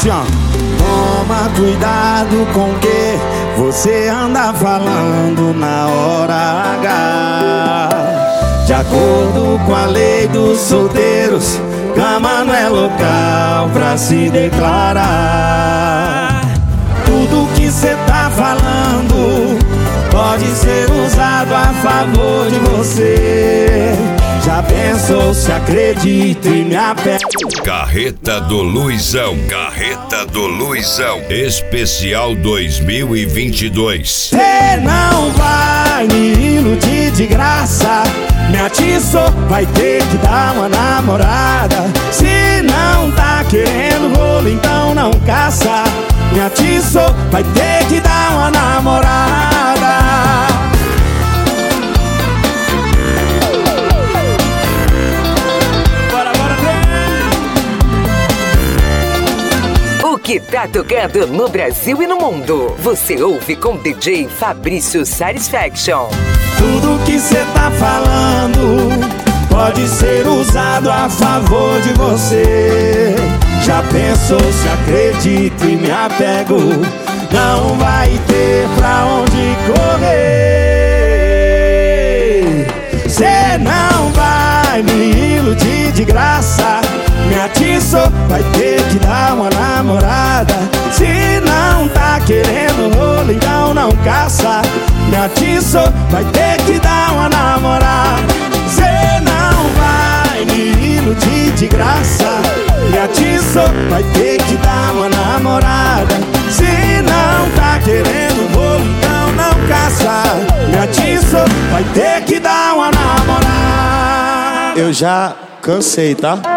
assim, ó. Toma cuidado com o que você anda falando na hora H. De acordo com a lei dos solteiros, cama não é local pra se declarar. Tudo que cê tá falando pode ser usado a favor de você. Já pensou se acredito e me apego? Carreta do Luizão, Carreta do Luizão, especial 2022. Cê não vai me iludir de graça. Me atiçou, vai ter que dar uma namorada. Se não tá querendo rolo, então não caça. Me atiçou, vai ter que dar uma namorada. O que tá tocando no Brasil e no mundo, você ouve com DJ Fabrício Satisfaction. Tudo que cê tá falando pode ser usado a favor de você. Já pensou se acredito e me apego? Não vai ter pra onde correr. Cê não vai me iludir de graça. Me atiçou, vai ter que dar uma namorada. Se não tá querendo rolo, então não caça. Me atiçou, vai ter que dar uma namorada. Cê não vai me iludir de graça. Me atiçou, vai ter que dar uma namorada. Se não tá querendo rolo, então não caça. Me atiçou, vai ter que dar uma namorada. Eu já cansei, tá?